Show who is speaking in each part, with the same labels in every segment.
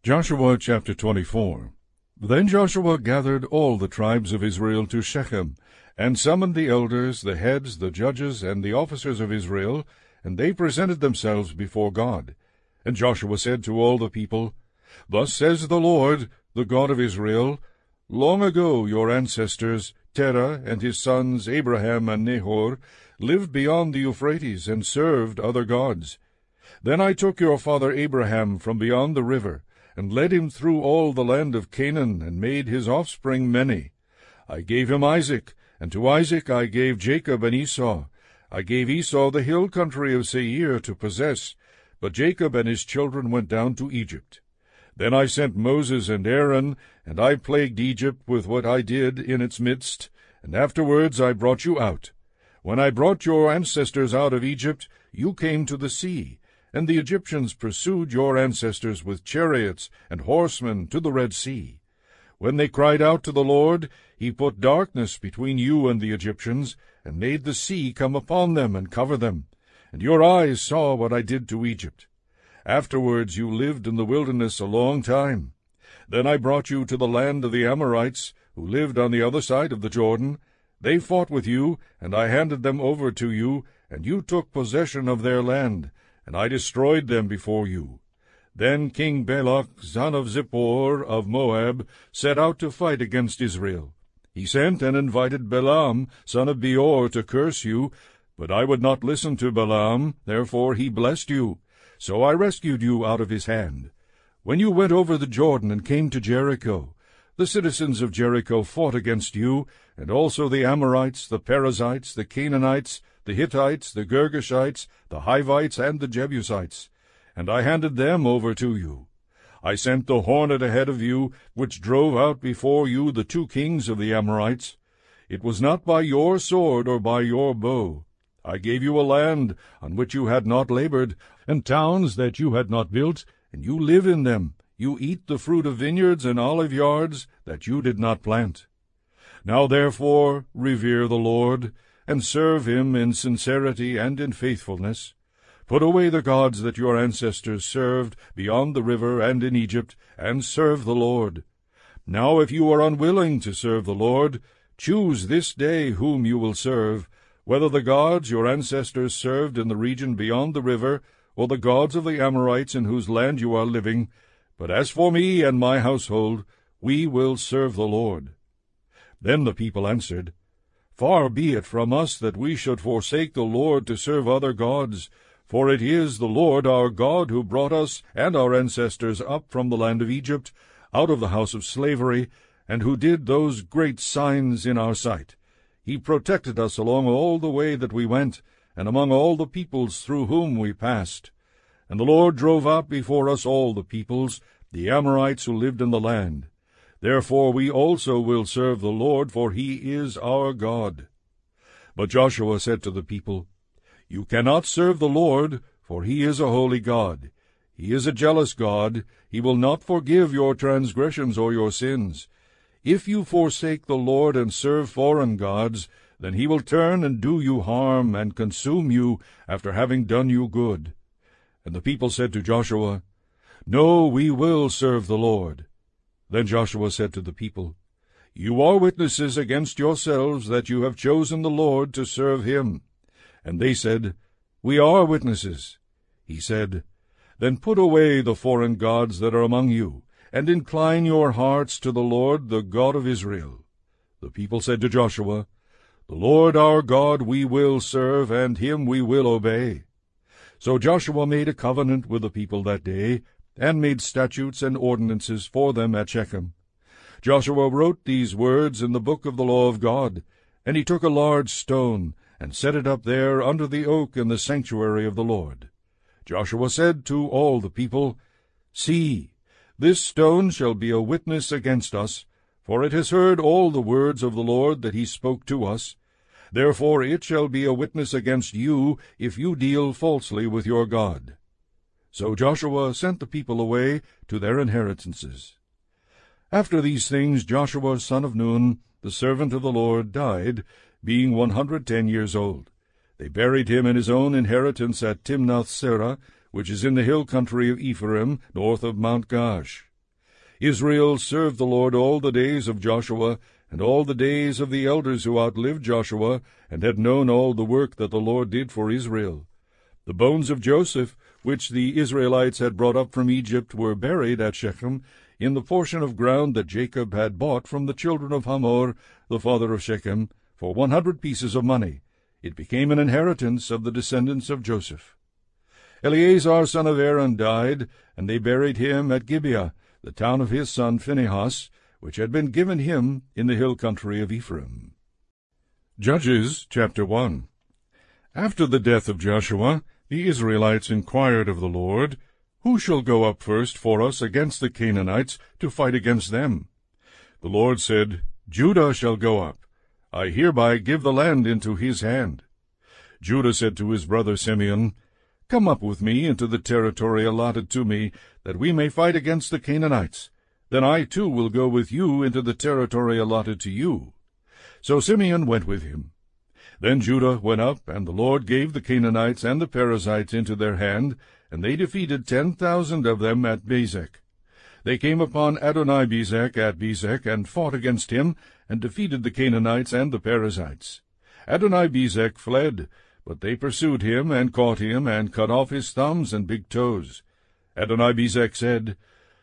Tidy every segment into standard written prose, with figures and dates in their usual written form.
Speaker 1: Joshua chapter 24. Then Joshua gathered all the tribes of Israel to Shechem, and summoned the elders, the heads, the judges, and the officers of Israel, and they presented themselves before God. And Joshua said to all the people, Thus says the Lord, the God of Israel, Long ago your ancestors, Terah and his sons Abraham and Nahor, lived beyond the Euphrates and served other gods. Then I took your father Abraham from beyond the river, and led him through all the land of Canaan, and made his offspring many. I gave him Isaac, and to Isaac I gave Jacob and Esau. I gave Esau the hill country of Seir to possess, but Jacob and his children went down to Egypt. Then I sent Moses and Aaron, and I plagued Egypt with what I did in its midst, and afterwards I brought you out. When I brought your ancestors out of Egypt, you came to the sea, and the Egyptians pursued your ancestors with chariots and horsemen to the Red Sea. When they cried out to the Lord, he put darkness between you and the Egyptians, and made the sea come upon them and cover them. And your eyes saw what I did to Egypt. Afterwards you lived in the wilderness a long time. Then I brought you to the land of the Amorites, who lived on the other side of the Jordan. They fought with you, and I handed them over to you, and you took possession of their land, and I destroyed them before you. Then King Balak, son of Zippor of Moab, set out to fight against Israel. He sent and invited Balaam, son of Beor, to curse you, but I would not listen to Balaam, therefore he blessed you. So I rescued you out of his hand. When you went over the Jordan and came to Jericho, the citizens of Jericho fought against you, and also the Amorites, the Perizzites, the Canaanites, the Hittites, the Girgashites, the Hivites, and the Jebusites, and I handed them over to you. I sent the hornet ahead of you, which drove out before you the 2 kings of the Amorites. It was not by your sword or by your bow. I gave you a land on which you had not labored, and towns that you had not built, and you live in them. You eat the fruit of vineyards and olive yards that you did not plant. Now therefore revere the Lord, and serve him in sincerity and in faithfulness. Put away the gods that your ancestors served beyond the river and in Egypt, and serve the Lord. Now if you are unwilling to serve the Lord, choose this day whom you will serve, whether the gods your ancestors served in the region beyond the river, or the gods of the Amorites in whose land you are living. But as for me and my household, we will serve the Lord. Then the people answered, Far be it from us that we should forsake the Lord to serve other gods, for it is the Lord our God who brought us and our ancestors up from the land of Egypt, out of the house of slavery, and who did those great signs in our sight. He protected us along all the way that we went, and among all the peoples through whom we passed. And the Lord drove out before us all the peoples, the Amorites who lived in the land. Therefore we also will serve the Lord, for he is our God. But Joshua said to the people, You cannot serve the Lord, for he is a holy God. He is a jealous God. He will not forgive your transgressions or your sins. If you forsake the Lord and serve foreign gods, then he will turn and do you harm and consume you after having done you good. And the people said to Joshua, No, we will serve the Lord. Then Joshua said to the people, You are witnesses against yourselves that you have chosen the Lord to serve him. And they said, We are witnesses. He said, Then put away the foreign gods that are among you, and incline your hearts to the Lord, the God of Israel. The people said to Joshua, The Lord our God we will serve, and him we will obey. So Joshua made a covenant with the people that day, and made statutes and ordinances for them at Shechem. Joshua wrote these words in the book of the law of God, and he took a large stone, and set it up there under the oak in the sanctuary of the Lord. Joshua said to all the people, See, this stone shall be a witness against us, for it has heard all the words of the Lord that he spoke to us. Therefore it shall be a witness against you, if you deal falsely with your God. So Joshua sent the people away to their inheritances. After these things Joshua son of Nun, the servant of the Lord, died, being 110 years old. They buried him in his own inheritance at Timnath-Serah, which is in the hill country of Ephraim, north of Mount Gaash. Israel served the Lord all the days of Joshua, and all the days of the elders who outlived Joshua, and had known all the work that the Lord did for Israel. The bones of Joseph, which the Israelites had brought up from Egypt, were buried at Shechem, in the portion of ground that Jacob had bought from the children of Hamor, the father of Shechem, for 100 pieces of money. It became an inheritance of the descendants of Joseph. Eleazar son of Aaron died, and they buried him at Gibeah, the town of his son Phinehas, which had been given him in the hill country of Ephraim. Judges chapter 1. After the death of Joshua, the Israelites inquired of the Lord, Who shall go up first for us against the Canaanites to fight against them? The Lord said, Judah shall go up. I hereby give the land into his hand. Judah said to his brother Simeon, Come up with me into the territory allotted to me, that we may fight against the Canaanites. Then I too will go with you into the territory allotted to you. So Simeon went with him. Then Judah went up, and the Lord gave the Canaanites and the Perizzites into their hand, and they defeated 10,000 of them at Bezek. They came upon Adonai-Bezek at Bezek, and fought against him, and defeated the Canaanites and the Perizzites. Adonai-Bezek fled, but they pursued him, and caught him, and cut off his thumbs and big toes. Adonai-Bezek said,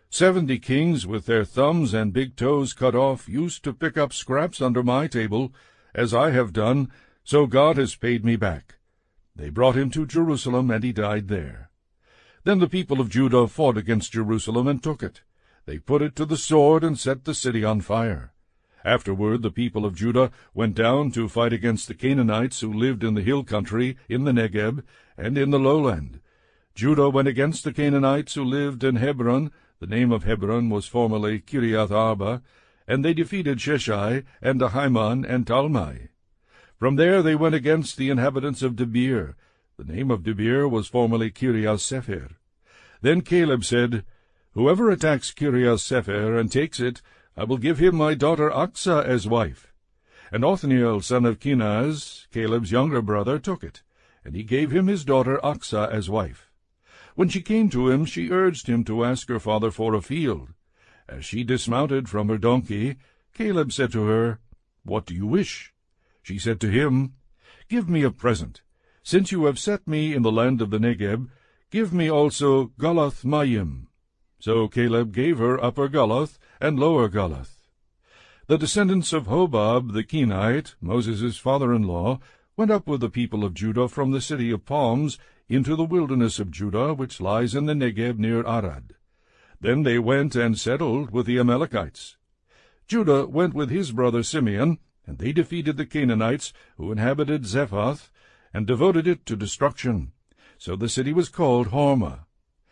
Speaker 1: 70 kings with their thumbs and big toes cut off used to pick up scraps under my table, as I have done, so God has paid me back. They brought him to Jerusalem, and he died there. Then the people of Judah fought against Jerusalem and took it. They put it to the sword and set the city on fire. Afterward the people of Judah went down to fight against the Canaanites who lived in the hill country, in the Negeb, and in the lowland. Judah went against the Canaanites who lived in Hebron. The name of Hebron was formerly Kiriath Arba, and they defeated Sheshai, and Ahiman, and Talmai. From there they went against the inhabitants of Debir. The name of Debir was formerly Kiriath Sepher. Then Caleb said, Whoever attacks Kiriath Sepher and takes it, I will give him my daughter Achsah as wife. And Othniel son of Kenaz, Caleb's younger brother, took it, and he gave him his daughter Achsah as wife. When she came to him, she urged him to ask her father for a field. As she dismounted from her donkey, Caleb said to her, What do you wish? She said to him, Give me a present. Since you have set me in the land of the Negeb, give me also Galath Mayim. So Caleb gave her Upper Galath and Lower Galath. The descendants of Hobab the Kenite, Moses' father-in-law, went up with the people of Judah from the city of palms into the wilderness of Judah, which lies in the Negeb near Arad. Then they went and settled with the Amalekites. Judah went with his brother Simeon, and they defeated the Canaanites who inhabited Zephath, and devoted it to destruction. So the city was called Hormah.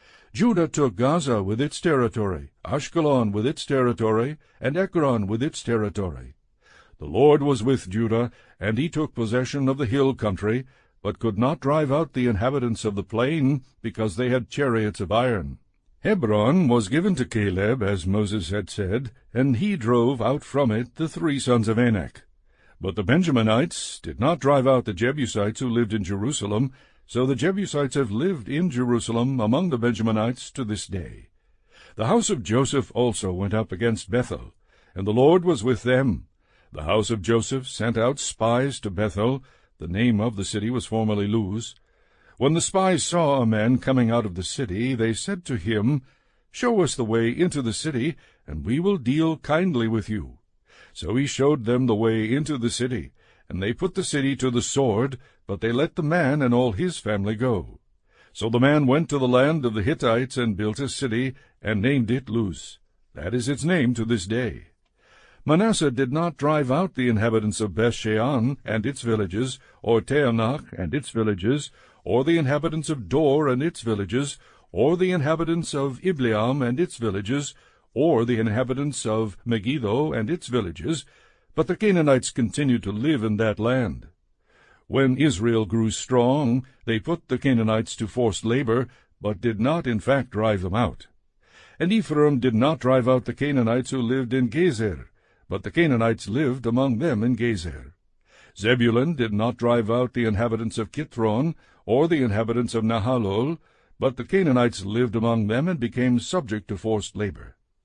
Speaker 1: Judah took Gaza with its territory, Ashkelon with its territory, and Ekron with its territory. The Lord was with Judah, and he took possession of the hill country, but could not drive out the inhabitants of the plain, because they had chariots of iron. Hebron was given to Caleb, as Moses had said, and he drove out from it the 3 sons of Anak. But the Benjaminites did not drive out the Jebusites who lived in Jerusalem, so the Jebusites have lived in Jerusalem among the Benjaminites to this day. The house of Joseph also went up against Bethel, and the Lord was with them. The house of Joseph sent out spies to Bethel. The name of the city was formerly Luz. When the spies saw a man coming out of the city, they said to him, Show us the way into the city, and we will deal kindly with you. So he showed them the way into the city, and they put the city to the sword, but they let the man and all his family go. So the man went to the land of the Hittites and built a city, and named it Luz. That is its name to this day. Manasseh did not drive out the inhabitants of Bethshean and its villages, or Taanach and its villages, or the inhabitants of Dor and its villages, or the inhabitants of Ibleam and its villages, or the inhabitants of Megiddo and its villages, but the Canaanites continued to live in that land. When Israel grew strong, they put the Canaanites to forced labor, but did not in fact drive them out. And Ephraim did not drive out the Canaanites who lived in Gezer, but the Canaanites lived among them in Gezer. Zebulun did not drive out the inhabitants of Kithron, or the inhabitants of Nahalol, but the Canaanites lived among them and became subject to forced labor.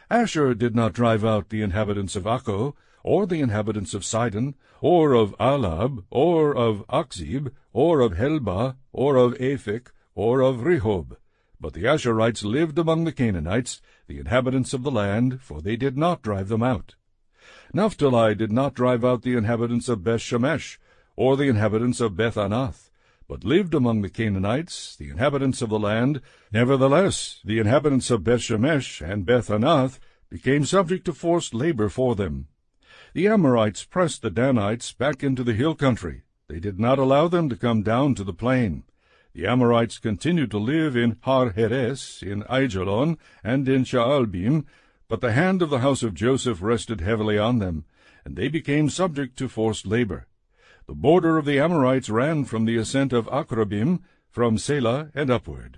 Speaker 1: Asher did not drive out the inhabitants of Akko, or the inhabitants of Sidon, or of Alab, or of Akzib, or of Helba, or of Aphek, or of Rehob. But the Asherites lived among the Canaanites, the inhabitants of the land, for they did not drive them out. Naphtali did not drive out the inhabitants of Beth-Shemesh, or the inhabitants of Beth-Anath, but lived among the Canaanites, the inhabitants of the land. Nevertheless, the inhabitants of Beth-Shemesh and Beth-Anath became subject to forced labor for them. The Amorites pressed the Danites back into the hill country. They did not allow them to come down to the plain. The Amorites continued to live in Har-Heres, in Aijalon, and in Shaalbim, but the hand of the house of Joseph rested heavily on them, and they became subject to forced labor. The border of the Amorites ran from the ascent of Akrabim, from Selah and upward.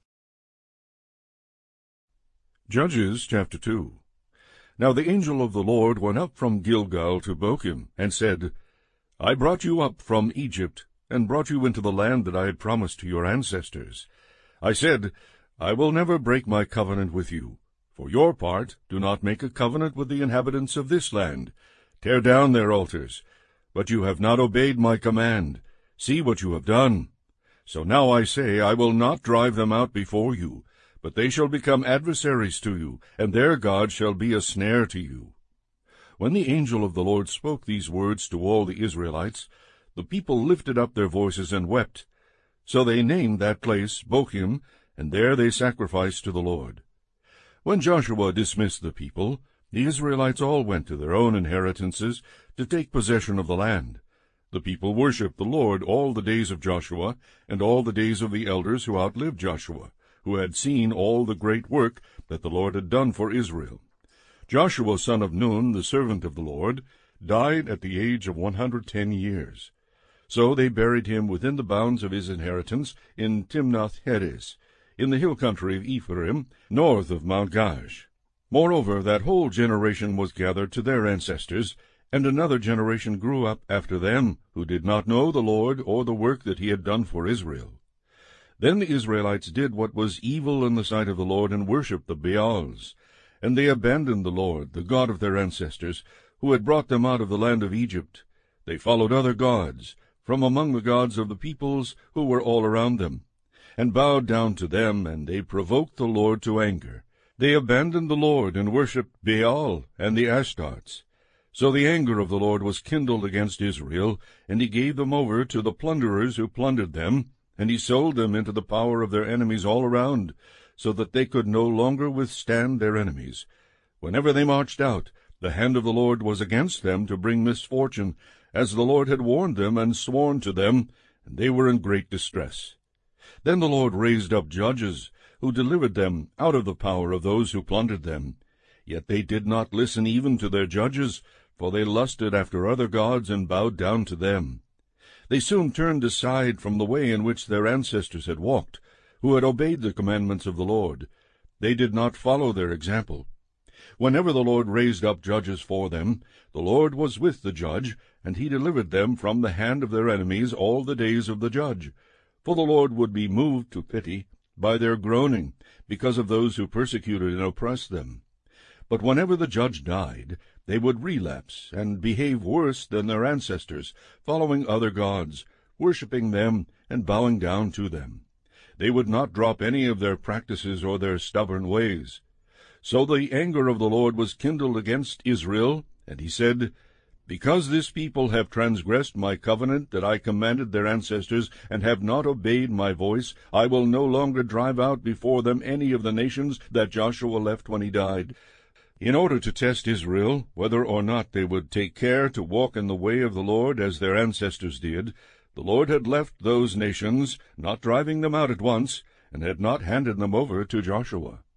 Speaker 1: Judges chapter 2. Now the angel of the Lord went up from Gilgal to Bochim, and said, I brought you up from Egypt, and brought you into the land that I had promised to your ancestors. I said, I will never break my covenant with you. For your part, do not make a covenant with the inhabitants of this land. Tear down their altars. But you have not obeyed my command. See what you have done. So now I say, I will not drive them out before you, but they shall become adversaries to you, and their God shall be a snare to you. When the angel of the Lord spoke these words to all the Israelites, the people lifted up their voices and wept. So they named that place Bochim, and there they sacrificed to the Lord. When Joshua dismissed the people, the Israelites all went to their own inheritances to take possession of the land. The people worshipped the Lord all the days of Joshua, and all the days of the elders who outlived Joshua, who had seen all the great work that the Lord had done for Israel. Joshua son of Nun, the servant of the Lord, died at the age of 110 years. So they buried him within the bounds of his inheritance in Timnath-Heres, in the hill country of Ephraim, north of Mount Gaash. Moreover, that whole generation was gathered to their ancestors, and another generation grew up after them, who did not know the Lord or the work that he had done for Israel. Then the Israelites did what was evil in the sight of the Lord, and worshipped the Baals. And they abandoned the Lord, the God of their ancestors, who had brought them out of the land of Egypt. They followed other gods, from among the gods of the peoples who were all around them, and bowed down to them, and they provoked the Lord to anger. They abandoned the Lord, and worshipped Baal and the Ashtaroths. So the anger of the Lord was kindled against Israel, and he gave them over to the plunderers who plundered them, and he sold them into the power of their enemies all around, so that they could no longer withstand their enemies. Whenever they marched out, the hand of the Lord was against them to bring misfortune, as the Lord had warned them and sworn to them, and they were in great distress. Then the Lord raised up judges, who delivered them out of the power of those who plundered them. Yet they did not listen even to their judges, for they lusted after other gods and bowed down to them. They soon turned aside from the way in which their ancestors had walked, who had obeyed the commandments of the Lord. They did not follow their example. Whenever the Lord raised up judges for them, the Lord was with the judge, and he delivered them from the hand of their enemies all the days of the judge. For the Lord would be moved to pity by their groaning, because of those who persecuted and oppressed them. But whenever the judge died, they would relapse and behave worse than their ancestors, following other gods, worshipping them and bowing down to them. They would not drop any of their practices or their stubborn ways. So the anger of the Lord was kindled against Israel, and he said, Because this people have transgressed my covenant that I commanded their ancestors, and have not obeyed my voice, I will no longer drive out before them any of the nations that Joshua left when he died. In order to test Israel, whether or not they would take care to walk in the way of the Lord as their ancestors did, the Lord had left those nations, not driving them out at once, and had not handed them over to Joshua.